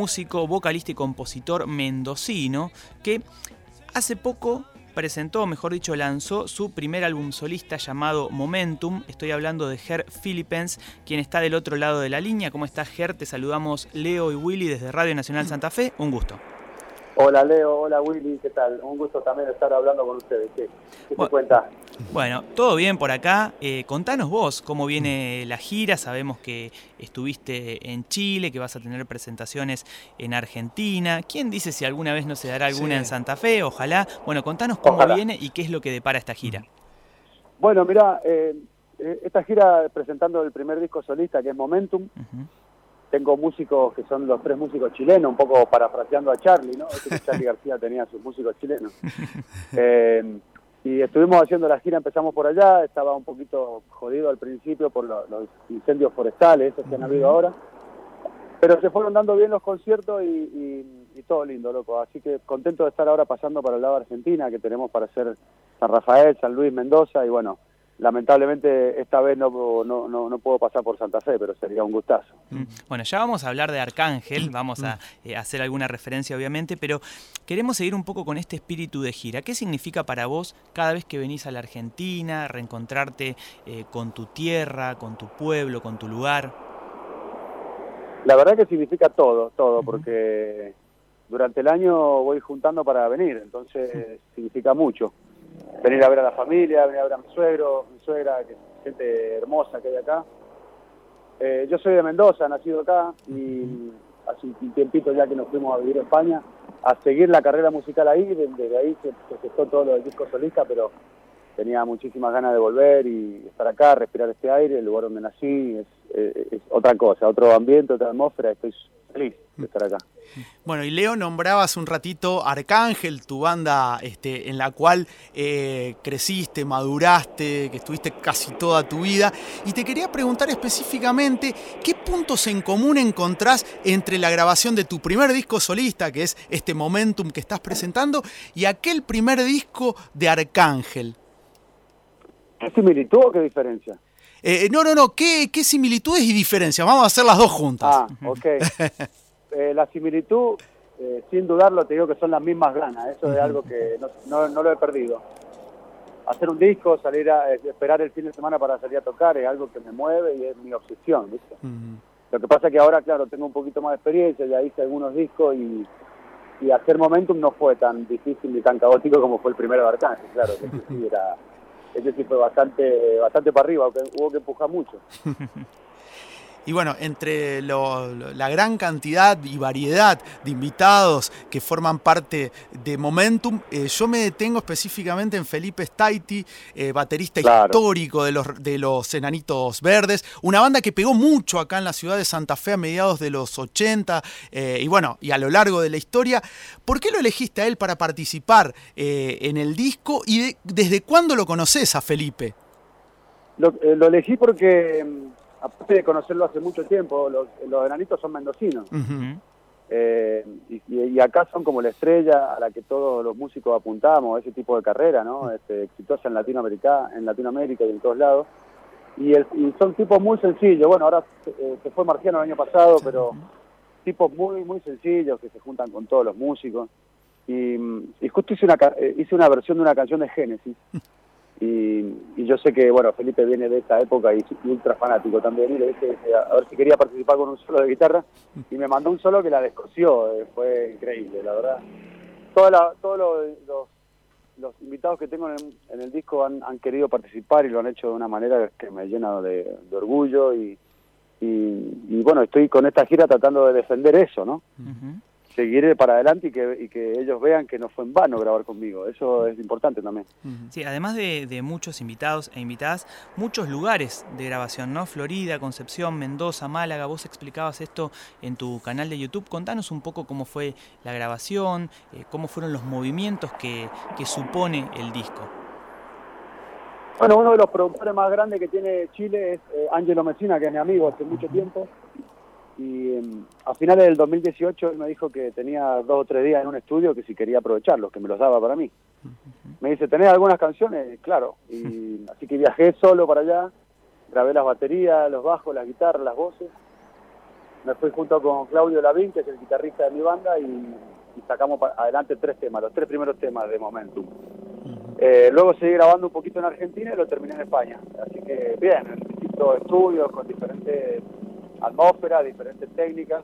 músico, vocalista y compositor mendocino que hace poco presentó, mejor dicho, lanzó su primer álbum solista llamado Momentum. Estoy hablando de Ger Philippens, quien está del otro lado de la línea. ¿Cómo estás, Ger? Te saludamos Leo y Willy desde Radio Nacional Santa Fe. Un gusto. Hola Leo, hola Willy, ¿qué tal? Un gusto también estar hablando con ustedes. ¿Qué te cuenta? Bueno, todo bien por acá. Contanos vos cómo viene la gira. Sabemos que estuviste en Chile, que vas a tener presentaciones en Argentina. ¿Quién dice si alguna vez no se dará alguna en Santa Fe? Ojalá. Bueno, contanos cómo viene y qué es lo que depara esta gira. Bueno, mirá, esta gira presentando el primer disco solista, que es Momentum. Tengo músicos que son los 3 músicos chilenos, un poco parafraseando a Charlie, ¿no? Que Charlie García tenía sus músicos chilenos. Y estuvimos haciendo la gira, empezamos por allá, estaba un poquito jodido al principio por los incendios forestales, esos que han habido ahora. Pero se fueron dando bien los conciertos y todo lindo, loco. Así que contento de estar ahora pasando para el lado de Argentina, que tenemos para hacer San Rafael, San Luis, Mendoza, y bueno, lamentablemente esta vez no puedo pasar por Santa Fe, pero sería un gustazo. Bueno, ya vamos a hablar de Arcángel, vamos a hacer alguna referencia obviamente, pero queremos seguir un poco con este espíritu de gira. ¿Qué significa para vos cada vez que venís a la Argentina, reencontrarte con tu tierra, con tu pueblo, con tu lugar? La verdad que significa todo, porque durante el año voy juntando para venir, entonces significa mucho. Venir a ver a la familia, venir a ver a mi suegro, mi suegra, que es gente hermosa que hay acá. Yo soy de Mendoza, nacido acá, y hace un tiempito ya que nos fuimos a vivir en España, a seguir la carrera musical ahí. Desde ahí se gestó todo lo del disco solista, pero tenía muchísimas ganas de volver y estar acá, respirar este aire, el lugar donde nací, es otra cosa, otro ambiente, otra atmósfera. Estoy feliz de estar acá. Bueno, y Leo, nombrabas un ratito Arcángel, tu banda en la cual creciste, maduraste, que estuviste casi toda tu vida, y te quería preguntar específicamente qué puntos en común encontrás entre la grabación de tu primer disco solista, que es este Momentum que estás presentando, y aquel primer disco de Arcángel. ¿Qué similitud o qué diferencia? No, ¿qué similitudes y diferencias? Vamos a hacer las dos juntas. Ah, ok. La similitud, sin dudarlo, te digo que son las mismas ganas. Eso es algo que no lo he perdido. Hacer un disco, esperar el fin de semana para salir a tocar, es algo que me mueve y es mi obsesión, ¿viste? Lo que pasa es que ahora, claro, tengo un poquito más de experiencia, ya hice algunos discos y hacer Momentum no fue tan difícil ni tan caótico como fue el primero de Arcángel. Claro, ese sí fue bastante para arriba, aunque hubo que empujar mucho. Y bueno, entre la gran cantidad y variedad de invitados que forman parte de Momentum, yo me detengo específicamente en Felipe Staiti, baterista histórico de los Enanitos Verdes, una banda que pegó mucho acá en la ciudad de Santa Fe a mediados de los 80, y bueno, y a lo largo de la historia. ¿Por qué lo elegiste a él para participar en el disco y desde cuándo lo conoces a Felipe? Lo elegí porque, aparte de conocerlo hace mucho tiempo, los Enanitos son mendocinos. Y acá son como la estrella a la que todos los músicos apuntamos, ese tipo de carrera, ¿no? Exitosa en Latinoamérica y en todos lados. Y son tipos muy sencillos. Bueno, ahora se fue Marciano el año pasado, pero tipos muy, muy sencillos que se juntan con todos los músicos. Y justo hice una versión de una canción de Génesis. Y yo sé que, bueno, Felipe viene de esa época y ultra fanático también, y le dije a ver si quería participar con un solo de guitarra, y me mandó un solo que la descosió. Fue increíble, la verdad. Todos los invitados que tengo en el disco han querido participar y lo han hecho de una manera que me llena de orgullo, y bueno, estoy con esta gira tratando de defender eso, ¿no? Seguir para adelante y que ellos vean que no fue en vano grabar conmigo. Eso es importante también. Sí, además de muchos invitados e invitadas, muchos lugares de grabación, ¿no? Florida, Concepción, Mendoza, Málaga. Vos explicabas esto en tu canal de YouTube. Contanos un poco cómo fue la grabación, cómo fueron los movimientos que supone el disco. Bueno, uno de los productores más grandes que tiene Chile es Ángelo Messina, que es mi amigo hace mucho tiempo. Y a finales del 2018 él me dijo que tenía 2 o 3 días en un estudio, que si quería aprovecharlos, que me los daba para mí. Me dice, ¿tenés algunas canciones? Claro. Y así que viajé solo para allá, grabé las baterías, los bajos, las guitarras, las voces. me fui junto con Claudio Lavín, que es el guitarrista de mi banda, y sacamos adelante 3 temas, los 3 primeros temas de Momentum. Luego seguí grabando un poquito en Argentina y lo terminé en España. Así que bien, en distintos estudios, con diferentes atmósferas, diferentes técnicas.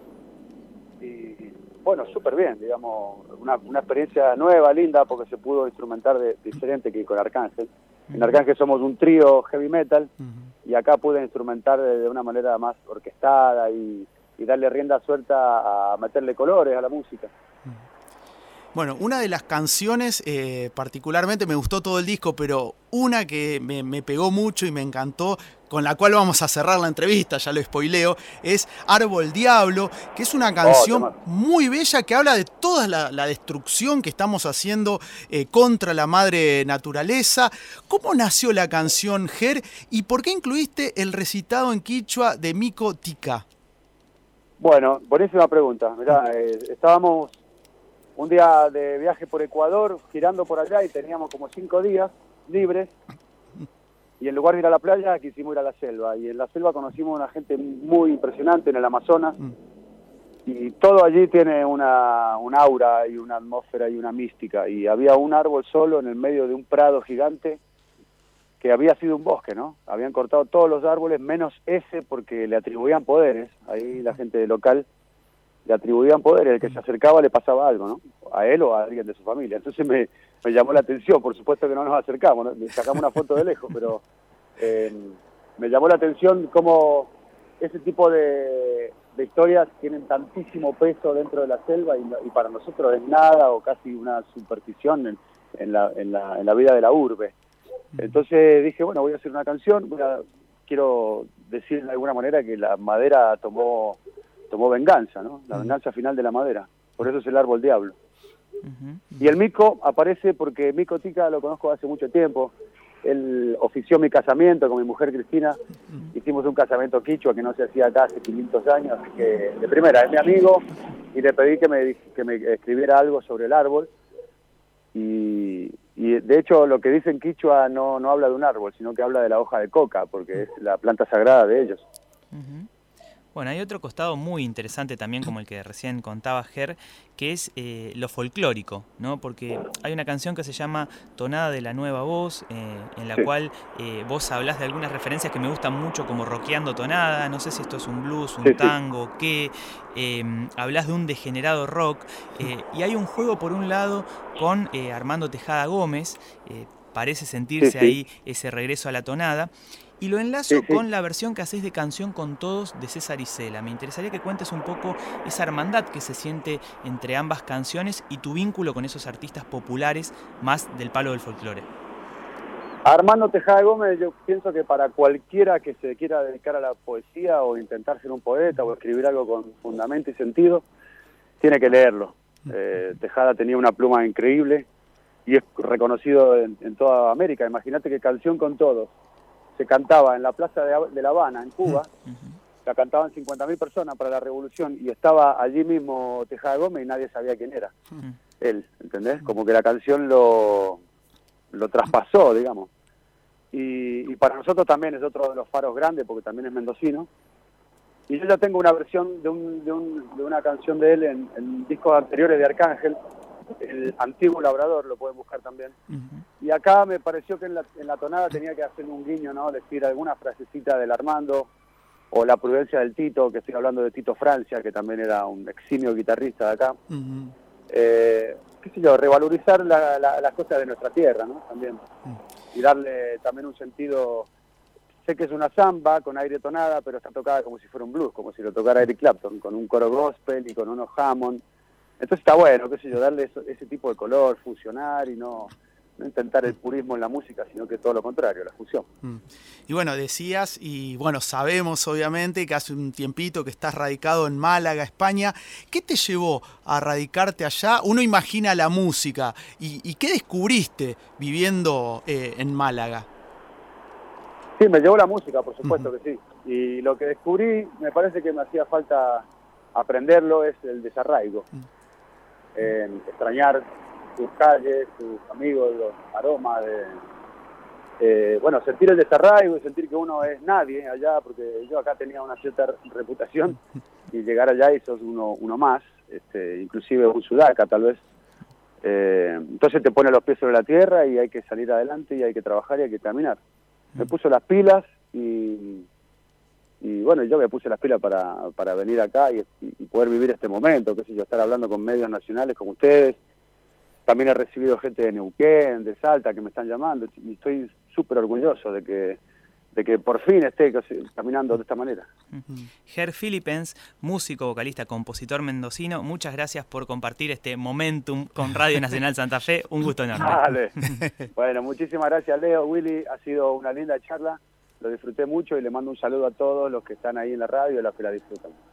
Y bueno, súper bien, digamos, una experiencia nueva, linda, porque se pudo instrumentar diferente que con Arcángel. En Arcángel somos un trío heavy metal, y acá pude instrumentar de una manera más orquestada y darle rienda suelta a meterle colores a la música. Bueno, una de las canciones, particularmente me gustó todo el disco, pero una que me pegó mucho y me encantó, con la cual vamos a cerrar la entrevista, ya lo spoileo, es Árbol Diablo, que es una canción muy bella que habla de toda la destrucción que estamos haciendo contra la madre naturaleza. ¿Cómo nació la canción, Ger, y por qué incluiste el recitado en quichua de Mico Tica? Bueno, buenísima pregunta. Mirá, estábamos un día de viaje por Ecuador, girando por allá, y teníamos como 5 días libres, y en lugar de ir a la playa quisimos ir a la selva, y en la selva conocimos a una gente muy impresionante en el Amazonas, y todo allí tiene un aura y una atmósfera y una mística, y había un árbol solo en el medio de un prado gigante que había sido un bosque, ¿no? Habían cortado todos los árboles menos ese porque le atribuían poderes. Ahí la gente local le atribuían poderes, el que se acercaba le pasaba algo, ¿no? A él o a alguien de su familia. Entonces me llamó la atención, por supuesto que no nos acercamos, ¿no? Le sacamos una foto de lejos, pero me llamó la atención cómo ese tipo de historias tienen tantísimo peso dentro de la selva, y para nosotros es nada o casi una superstición en la vida de la urbe. Entonces dije, bueno, voy a hacer una canción, quiero decir de alguna manera que la madera tomó venganza, ¿no? La venganza final de la madera. Por eso es el Árbol Diablo. Y el Mico aparece porque Mico Tica lo conozco hace mucho tiempo. Él ofició mi casamiento con mi mujer Cristina. Hicimos un casamiento quichua que no se hacía acá hace 500 años. Así que de primera, es mi amigo, y le pedí que me escribiera algo sobre el árbol. Y de hecho lo que dice en quichua no habla de un árbol, sino que habla de la hoja de coca, porque es la planta sagrada de ellos. Bueno, hay otro costado muy interesante también, como el que recién contaba Ger, que es lo folclórico, ¿no? Porque hay una canción que se llama Tonada de la Nueva Voz, en la cual vos hablás de algunas referencias que me gustan mucho, como Rockeando Tonada, no sé si esto es un blues, un tango, qué, hablás de un degenerado rock, y hay un juego por un lado con Armando Tejada Gómez, parece sentirse ahí ese regreso a la tonada. Y lo enlazo con la versión que haces de Canción con Todos de César Isela. Me interesaría que cuentes un poco esa hermandad que se siente entre ambas canciones y tu vínculo con esos artistas populares más del palo del folclore. Armando Tejada Gómez, yo pienso que para cualquiera que se quiera dedicar a la poesía o intentar ser un poeta o escribir algo con fundamento y sentido, tiene que leerlo. Tejada tenía una pluma increíble y es reconocido en toda América. Imagínate que Canción con Todos se cantaba en la plaza de La Habana, en Cuba, la cantaban 50.000 personas para la revolución, y estaba allí mismo Tejada Gómez y nadie sabía quién era él, ¿entendés? Como que la canción lo traspasó, digamos. Y para nosotros también es otro de los faros grandes, porque también es mendocino. Y yo ya tengo una versión de una canción de él en discos anteriores de Arcángel, el Antiguo Labrador, lo pueden buscar también. Y acá me pareció que en la tonada tenía que hacer un guiño, ¿no? Decir alguna frasecita del Armando, o la prudencia del Tito, que estoy hablando de Tito Francia, que también era un eximio guitarrista de acá. Qué sé yo, revalorizar las cosas de nuestra tierra, ¿no? También. Y darle también un sentido. Sé que es una samba con aire tonada, pero está tocada como si fuera un blues, como si lo tocara Eric Clapton, con un coro gospel y con unos Hammond. Entonces está bueno, qué sé yo, darle ese tipo de color, fusionar y no intentar el purismo en la música, sino que todo lo contrario, la fusión. Y bueno, decías, y bueno, sabemos obviamente que hace un tiempito que estás radicado en Málaga, España. ¿Qué te llevó a radicarte allá? Uno imagina la música, ¿y qué descubriste viviendo en Málaga? Sí, me llevó la música, por supuesto que sí. Y lo que descubrí, me parece que me hacía falta aprenderlo, es el desarraigo. Extrañar sus calles, sus amigos, los aromas, sentir el desarraigo y sentir que uno es nadie allá, porque yo acá tenía una cierta reputación y llegar allá y sos uno más, inclusive un sudaca tal vez. Entonces te pone los pies sobre la tierra y hay que salir adelante y hay que trabajar y hay que caminar. Me puso las pilas y bueno, yo me puse las pilas para venir acá y poder vivir este momento, qué sé yo, estar hablando con medios nacionales como ustedes. También he recibido gente de Neuquén, de Salta, que me están llamando y estoy súper orgulloso de que por fin esté caminando de esta manera. Ger Philippens, músico, vocalista, compositor mendocino, muchas gracias por compartir este momentum con Radio Nacional Santa Fe. Un gusto enorme. Vale. Bueno, muchísimas gracias, Leo, Willy. Ha sido una linda charla. Lo disfruté mucho y le mando un saludo a todos los que están ahí en la radio y a los que la disfrutan.